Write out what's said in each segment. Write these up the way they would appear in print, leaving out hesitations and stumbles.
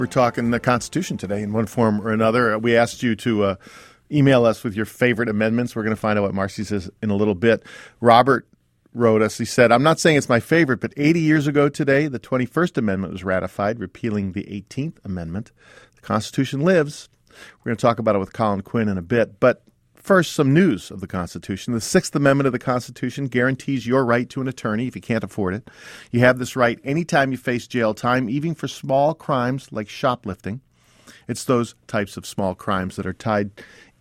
We're talking the Constitution today in one form or another. We asked you to email us with your favorite amendments. We're going to find out what Marcy says in a little bit. Robert wrote us. He said, I'm not saying it's my favorite, but 80 years ago today, the 21st Amendment was ratified, repealing the 18th Amendment. The Constitution lives. We're going to talk about it with Colin Quinn in a bit. But first, some news of the Constitution. The Sixth Amendment of the Constitution guarantees your right to an attorney if you can't afford it. You have this right anytime you face jail time, even for small crimes like shoplifting. It's those types of small crimes that are tried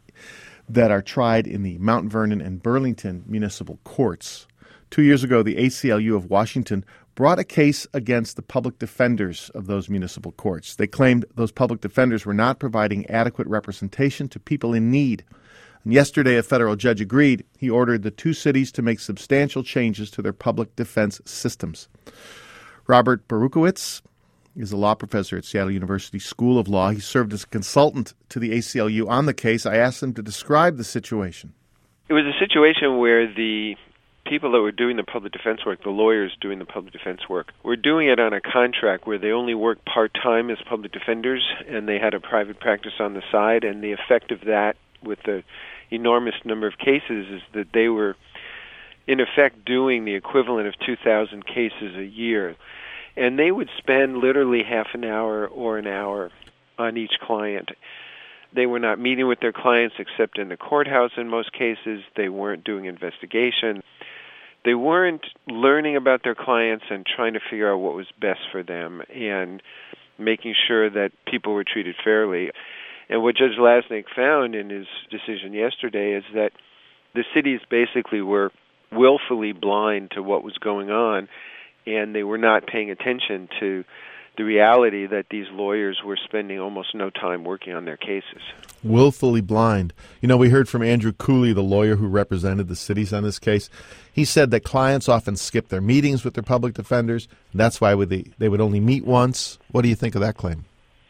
in the Mount Vernon and Burlington municipal courts. 2 years ago, the ACLU of Washington brought a case against the public defenders of those municipal courts. They claimed those public defenders were not providing adequate representation to people in need. And yesterday, a federal judge agreed. He ordered the two cities to make substantial changes to their public defense systems. Robert Berukowitz is a law professor at Seattle University School of Law. He served as a consultant to the ACLU on the case. I asked him to describe the situation. It was a situation where the people that were doing the public defense work, the lawyers doing the public defense work, were doing it on a contract where they only worked part-time as public defenders, and they had a private practice on the side, and the effect of that with the enormous number of cases is that they were, in effect, doing the equivalent of 2,000 cases a year. And they would spend literally half an hour or an hour on each client. They were not meeting with their clients except in the courthouse in most cases. They weren't doing investigation. They weren't learning about their clients and trying to figure out what was best for them and making sure that people were treated fairly. And what Judge Lasnik found in his decision yesterday is that the cities basically were willfully blind to what was going on, and they were not paying attention to the reality that these lawyers were spending almost no time working on their cases. Willfully blind. You know, we heard from Andrew Cooley, the lawyer who represented the cities on this case. He said that clients often skip their meetings with their public defenders. And that's why they would only meet once. What do you think of that claim?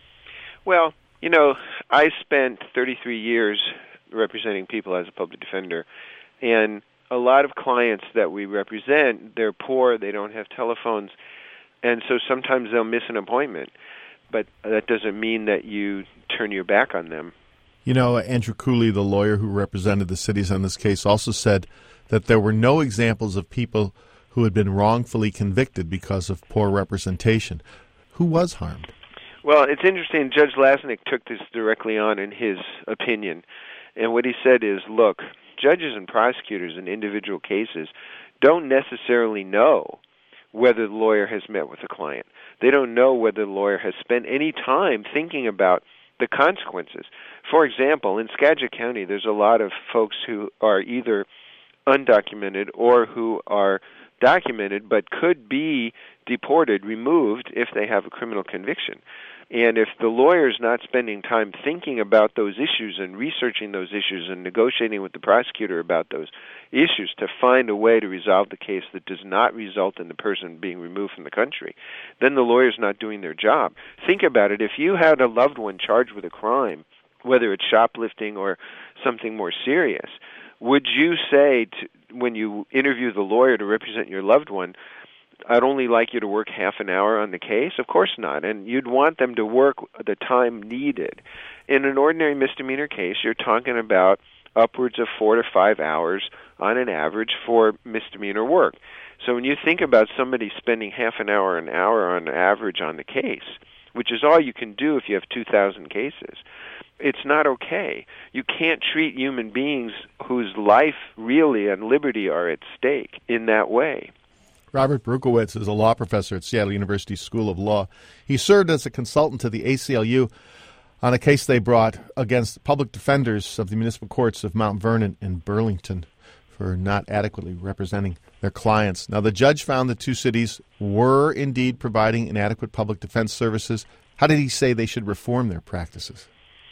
Well, you know, I spent 33 years representing people as a public defender, and a lot of clients that we represent, they're poor, they don't have telephones, and so sometimes they'll miss an appointment, but that doesn't mean that you turn your back on them. You know, Andrew Cooley, the lawyer who represented the cities on this case, also said that there were no examples of people who had been wrongfully convicted because of poor representation. Who was harmed? Well, it's interesting. Judge Lasnik took this directly on in his opinion. And what he said is, look, judges and prosecutors in individual cases don't necessarily know whether the lawyer has met with the client. They don't know whether the lawyer has spent any time thinking about the consequences. For example, in Skagit County, there's a lot of folks who are either undocumented or who are documented but could be deported, removed, if they have a criminal conviction. And if the lawyer's not spending time thinking about those issues and researching those issues and negotiating with the prosecutor about those issues to find a way to resolve the case that does not result in the person being removed from the country, then the lawyer's not doing their job. Think about it. If you had a loved one charged with a crime, whether it's shoplifting or something more serious, would you say, when you interview the lawyer to represent your loved one, I'd only like you to work half an hour on the case? Of course not. And you'd want them to work the time needed. In an ordinary misdemeanor case, you're talking about upwards of 4 to 5 hours on an average for misdemeanor work. So when you think about somebody spending half an hour on average on the case, which is all you can do if you have 2,000 cases, it's not okay. You can't treat human beings whose life really and liberty are at stake in that way. Robert Berukowitz is a law professor at Seattle University School of Law. He served as a consultant to the ACLU on a case they brought against public defenders of the municipal courts of Mount Vernon and Burlington for not adequately representing their clients. Now, the judge found the two cities were indeed providing inadequate public defense services. How did he say they should reform their practices?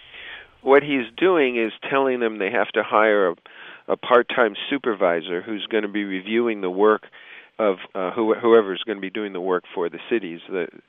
What he's doing is telling them they have to hire a part-time supervisor who's going to be reviewing the work of whoever is going to be doing the work for the cities,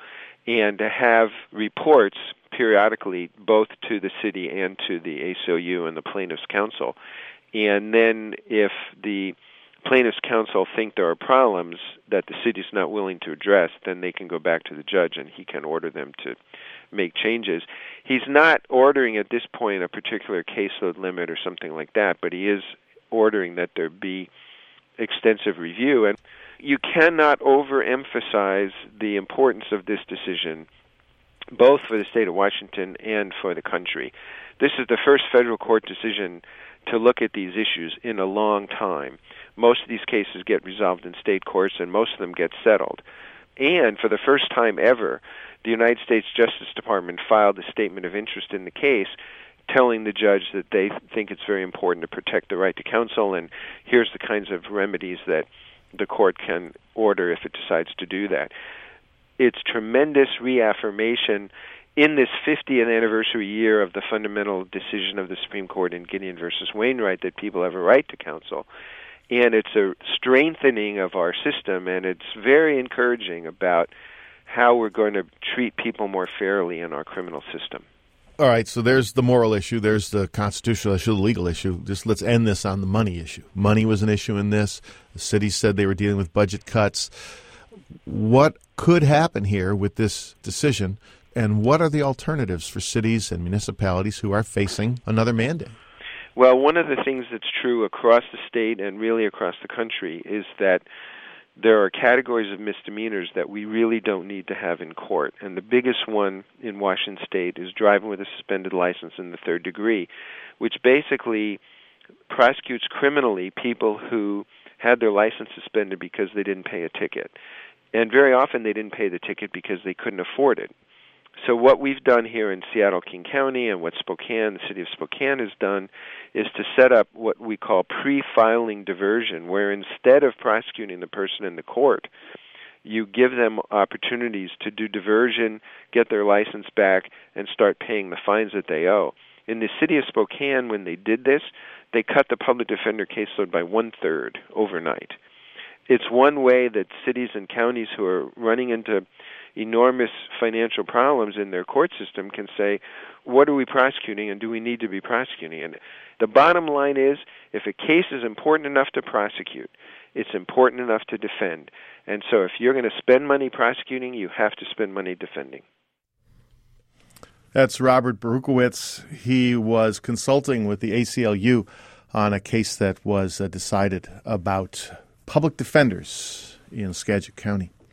and to have reports periodically both to the city and to the ACLU and the plaintiff's counsel. And then if the plaintiff's counsel think there are problems that the city's not willing to address, then they can go back to the judge and he can order them to make changes. He's not ordering at this point a particular caseload limit or something like that, but he is ordering that there be extensive review. And you cannot overemphasize the importance of this decision, both for the state of Washington and for the country. This is the first federal court decision to look at these issues in a long time. Most of these cases get resolved in state courts, and most of them get settled. And for the first time ever, the United States Justice Department filed a statement of interest in the case, telling the judge that they think it's very important to protect the right to counsel, and here's the kinds of remedies that the court can order if it decides to do that. It's tremendous reaffirmation in this 50th anniversary year of the fundamental decision of the Supreme Court in Gideon versus Wainwright that people have a right to counsel. And it's a strengthening of our system, and it's very encouraging about how we're going to treat people more fairly in our criminal system. All right, so there's the moral issue, there's the constitutional issue, the legal issue. Just let's end this on the money issue. Money was an issue in this. The city said they were dealing with budget cuts. What could happen here with this decision, and what are the alternatives for cities and municipalities who are facing another mandate? Well, one of the things that's true across the state and really across the country is that there are categories of misdemeanors that we really don't need to have in court. And the biggest one in Washington State is driving with a suspended license in the third degree, which basically prosecutes criminally people who had their license suspended because they didn't pay a ticket. And very often they didn't pay the ticket because they couldn't afford it. So what we've done here in Seattle-King County and what Spokane, the city of Spokane, has done is to set up what we call pre-filing diversion, where instead of prosecuting the person in the court, you give them opportunities to do diversion, get their license back, and start paying the fines that they owe. In the city of Spokane, when they did this, they cut the public defender caseload by 1/3 overnight. It's one way that cities and counties who are running into enormous financial problems in their court system can say, what are we prosecuting and do we need to be prosecuting? And the bottom line is, if a case is important enough to prosecute, it's important enough to defend. And so if you're going to spend money prosecuting, you have to spend money defending. That's Robert Berukowitz. He was consulting with the ACLU on a case that was decided about public defenders in Skagit County.